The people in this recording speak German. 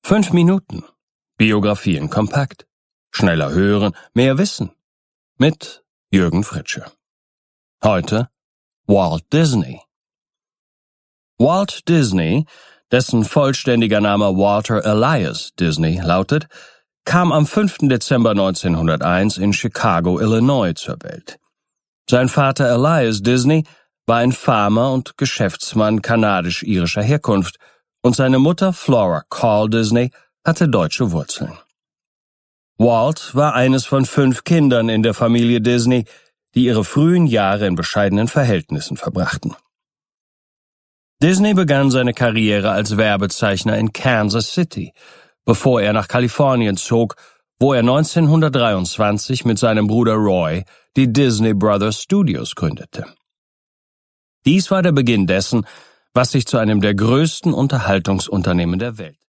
5 Minuten. Biografien kompakt. Schneller hören, mehr wissen. Mit Jürgen Fritsche. Heute Walt Disney. Walt Disney, dessen vollständiger Name Walter Elias Disney lautet, kam am 5. Dezember 1901 in Chicago, Illinois zur Welt. Sein Vater Elias Disney war ein Farmer und Geschäftsmann kanadisch-irischer Herkunft und seine Mutter Flora Call Disney hatte deutsche Wurzeln. Walt war eines von 5 Kindern in der Familie Disney, die ihre frühen Jahre in bescheidenen Verhältnissen verbrachten. Disney begann seine Karriere als Werbezeichner in Kansas City, bevor er nach Kalifornien zog, wo er 1923 mit seinem Bruder Roy die Disney Brothers Studios gründete. Dies war der Beginn dessen, was sich zu einem der größten Unterhaltungsunternehmen der Welt